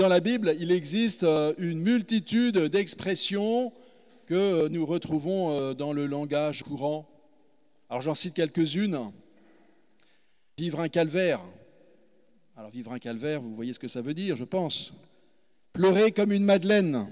Dans la Bible, il existe une multitude d'expressions que nous retrouvons dans le langage courant. Alors j'en cite quelques-unes. Vivre un calvaire. Alors vivre un calvaire, vous voyez ce que ça veut dire, je pense. Pleurer comme une madeleine.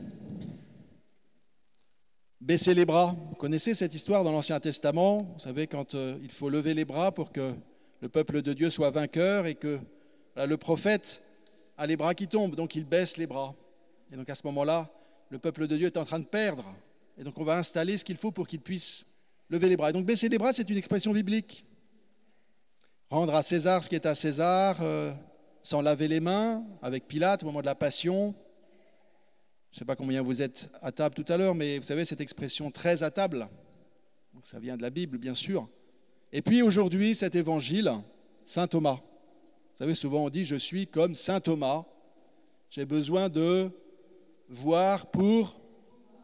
Baisser les bras. Vous connaissez cette histoire dans l'Ancien Testament. Vous savez, quand il faut lever les bras pour que le peuple de Dieu soit vainqueur et que le prophète a les bras qui tombent, donc il baisse les bras. Et donc à ce moment-là, le peuple de Dieu est en train de perdre. Et donc on va installer ce qu'il faut pour qu'il puisse lever les bras. Et donc baisser les bras, c'est une expression biblique. Rendre à César ce qui est à César, sans laver les mains, avec Pilate au moment de la Passion. Je ne sais pas combien vous êtes à table tout à l'heure, mais vous savez, cette expression très à table, donc ça vient de la Bible, bien sûr. Et puis aujourd'hui, cet évangile, saint Thomas. Vous savez, souvent on dit « je suis comme saint Thomas, j'ai besoin de voir pour croire ».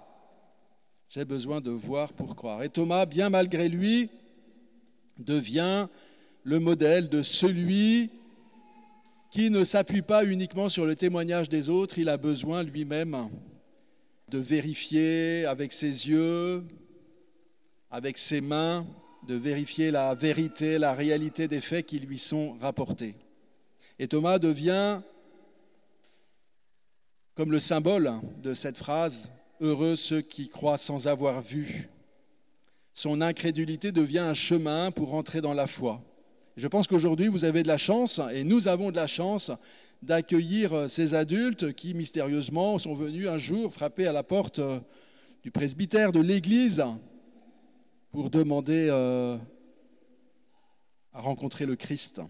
J'ai besoin de voir pour croire. Et Thomas, bien malgré lui, devient le modèle de celui qui ne s'appuie pas uniquement sur le témoignage des autres, il a besoin lui-même de vérifier avec ses yeux, avec ses mains, de vérifier la vérité, la réalité des faits qui lui sont rapportés. Et Thomas devient comme le symbole de cette phrase « Heureux ceux qui croient sans avoir vu ». Son incrédulité devient un chemin pour entrer dans la foi. Je pense qu'aujourd'hui, vous avez de la chance, et nous avons de la chance, d'accueillir ces adultes qui, mystérieusement, sont venus un jour frapper à la porte du presbytère de l'Église pour demander à rencontrer le Christ.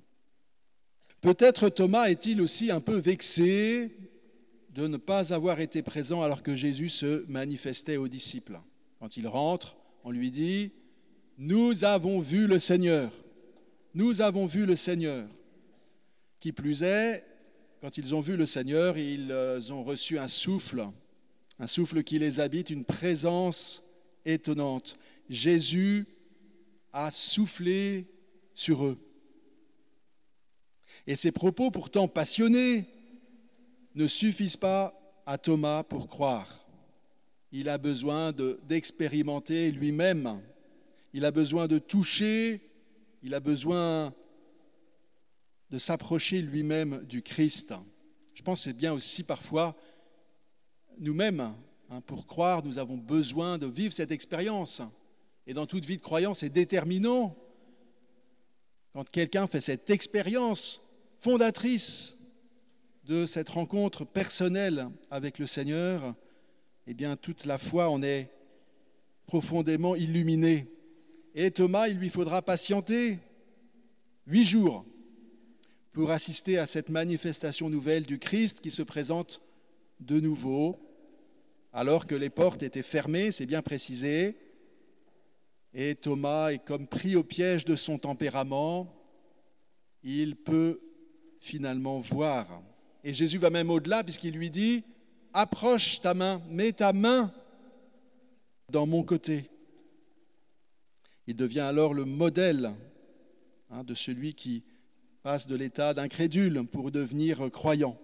Peut-être Thomas est-il aussi un peu vexé de ne pas avoir été présent alors que Jésus se manifestait aux disciples. Quand il rentre, on lui dit « Nous avons vu le Seigneur ». Nous avons vu le Seigneur. Qui plus est, quand ils ont vu le Seigneur, ils ont reçu un souffle qui les habite, une présence étonnante. Jésus a soufflé sur eux. Et ces propos pourtant passionnés ne suffisent pas à Thomas pour croire. Il a besoin d'expérimenter lui-même. Il a besoin de toucher. Il a besoin de s'approcher lui-même du Christ. Je pense que c'est bien aussi parfois nous-mêmes, pour croire, nous avons besoin de vivre cette expérience. Et dans toute vie de croyance, c'est déterminant. Quand quelqu'un fait cette expérience fondatrice de cette rencontre personnelle avec le Seigneur, eh bien toute la foi en est profondément illuminée. Et Thomas, il lui faudra patienter 8 jours pour assister à cette manifestation nouvelle du Christ qui se présente de nouveau, alors que les portes étaient fermées, c'est bien précisé. Et Thomas est comme pris au piège de son tempérament, il peut finalement voir. Et Jésus va même au-delà puisqu'il lui dit « Approche ta main, mets ta main dans mon côté ». Il devient alors le modèle de celui qui passe de l'état d'incrédule pour devenir croyant.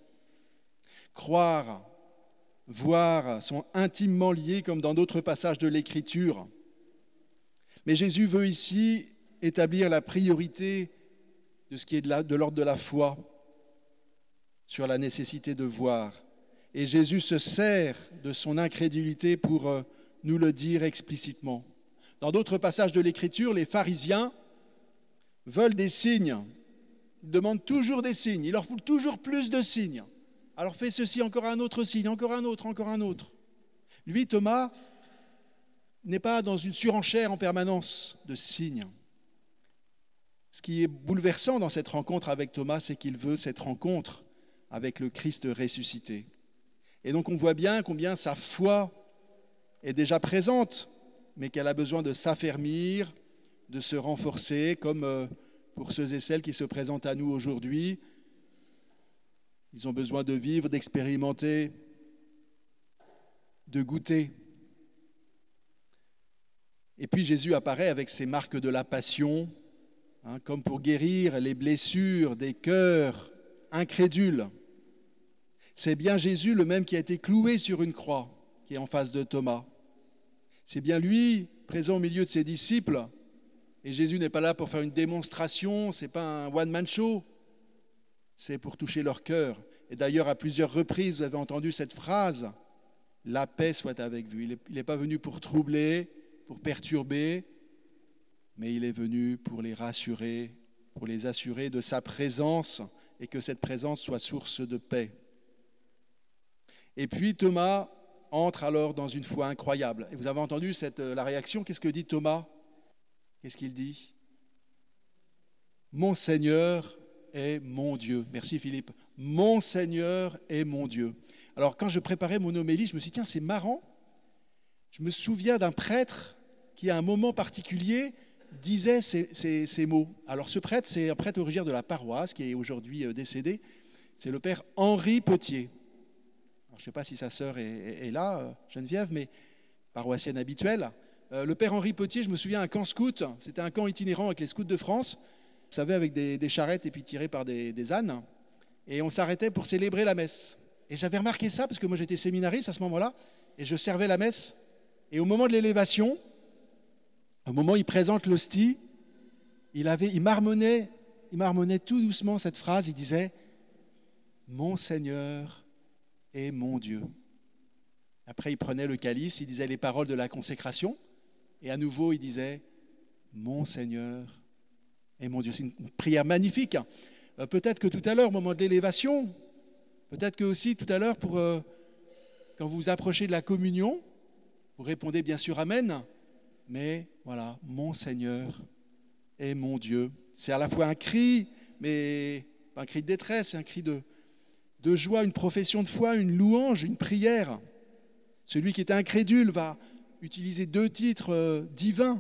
Croire, voir sont intimement liés comme dans d'autres passages de l'Écriture. Mais Jésus veut ici établir la priorité de ce qui est de l'ordre de la foi sur la nécessité de voir. Et Jésus se sert de son incrédulité pour nous le dire explicitement. Dans d'autres passages de l'Écriture, les pharisiens veulent des signes. Ils demandent toujours des signes. Il leur faut toujours plus de signes. Alors fais ceci, encore un autre signe, encore un autre, encore un autre. Lui, Thomas, n'est pas dans une surenchère en permanence de signes. Ce qui est bouleversant dans cette rencontre avec Thomas, c'est qu'il veut cette rencontre avec le Christ ressuscité. Et donc on voit bien combien sa foi est déjà présente, mais qu'elle a besoin de s'affermir, de se renforcer, comme pour ceux et celles qui se présentent à nous aujourd'hui. Ils ont besoin de vivre, d'expérimenter, de goûter. Et puis Jésus apparaît avec ses marques de la passion, comme pour guérir les blessures des cœurs incrédules. C'est bien Jésus, le même qui a été cloué sur une croix, qui est en face de Thomas. C'est bien lui, présent au milieu de ses disciples. Et Jésus n'est pas là pour faire une démonstration, ce n'est pas un one-man show. C'est pour toucher leur cœur. Et d'ailleurs, à plusieurs reprises, vous avez entendu cette phrase, « La paix soit avec vous ». Il n'est pas venu pour troubler, pour perturber, mais il est venu pour les rassurer, pour les assurer de sa présence et que cette présence soit source de paix. Et puis Thomas entre alors dans une foi incroyable. Et vous avez entendu la réaction, qu'est-ce que dit Thomas ? Qu'est-ce qu'il dit ? Mon Seigneur est mon Dieu. Merci Philippe. Mon Seigneur est mon Dieu. Alors quand je préparais mon homélie, je me suis dit, tiens, c'est marrant. Je me souviens d'un prêtre qui, à un moment particulier, disait ces mots. Alors ce prêtre, c'est un prêtre originaire de la paroisse, qui est aujourd'hui décédé. C'est le père Henri Petier. Alors, je ne sais pas si sa sœur est là, Geneviève, mais paroissienne habituelle. Le père Henri Petier, je me souviens, un camp scout. C'était un camp itinérant avec les scouts de France. Vous savez, avec des charrettes et puis tirés par des ânes. Et on s'arrêtait pour célébrer la messe. Et j'avais remarqué ça, parce que moi j'étais séminariste à ce moment-là, et je servais la messe. Et au moment de l'élévation, au moment où il présente l'hostie, il marmonnait tout doucement cette phrase, il disait « Mon Seigneur est mon Dieu ». Après, il prenait le calice, il disait les paroles de la consécration, et à nouveau, il disait « Mon Seigneur est mon Dieu ». C'est une prière magnifique. Peut-être que tout à l'heure, au moment de l'élévation, peut-être que aussi tout à l'heure, quand vous vous approchez de la communion, vous répondez bien sûr « Amen », mais voilà, mon Seigneur est mon Dieu. C'est à la fois un cri, mais pas un cri de détresse, c'est un cri de joie, une profession de foi, une louange, une prière. Celui qui est incrédule va utiliser 2 titres divins.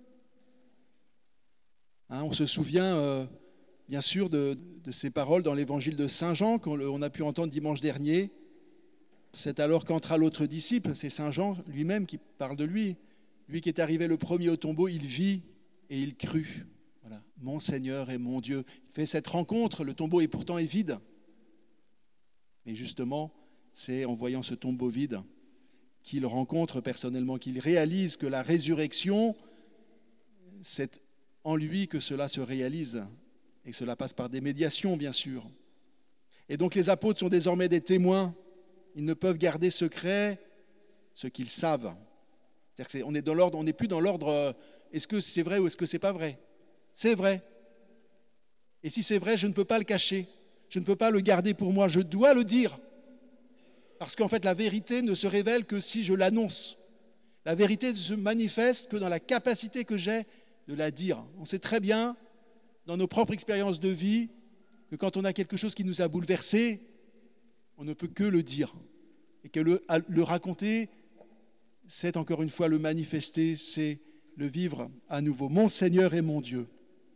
On se souvient bien sûr de ces paroles dans l'évangile de Saint Jean qu'on a pu entendre dimanche dernier. C'est alors qu'entra l'autre disciple, c'est Saint Jean lui-même qui parle de lui. Lui qui est arrivé le premier au tombeau, il vit et il crut. Voilà, mon Seigneur est mon Dieu. Il fait cette rencontre, le tombeau est pourtant vide. Mais justement, c'est en voyant ce tombeau vide qu'il rencontre personnellement, qu'il réalise que la résurrection, c'est en lui que cela se réalise. Et cela passe par des médiations, bien sûr. Et donc les apôtres sont désormais des témoins. Ils ne peuvent garder secret ce qu'ils savent. C'est-à-dire qu'on n'est plus dans l'ordre est-ce que c'est vrai ou est-ce que c'est pas vrai. C'est vrai. Et si c'est vrai, je ne peux pas le cacher. Je ne peux pas le garder pour moi. Je dois le dire. Parce qu'en fait, la vérité ne se révèle que si je l'annonce. La vérité ne se manifeste que dans la capacité que j'ai de la dire. On sait très bien, dans nos propres expériences de vie, que quand on a quelque chose qui nous a bouleversés, on ne peut que le dire. Et que le raconter, c'est encore une fois le manifester, c'est le vivre à nouveau. Mon Seigneur est mon Dieu.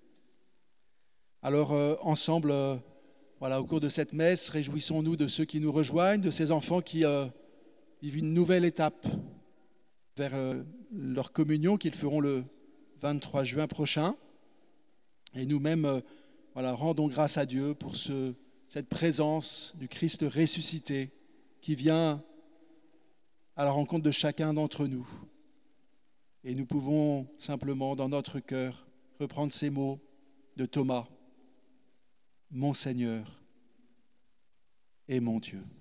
Alors ensemble, au cours de cette messe, réjouissons-nous de ceux qui nous rejoignent, de ces enfants qui vivent une nouvelle étape vers leur communion qu'ils feront le 23 juin prochain. Et nous-mêmes, rendons grâce à Dieu pour cette présence du Christ ressuscité qui vient à la rencontre de chacun d'entre nous. Et nous pouvons simplement, dans notre cœur, reprendre ces mots de Thomas. Mon Seigneur et mon Dieu.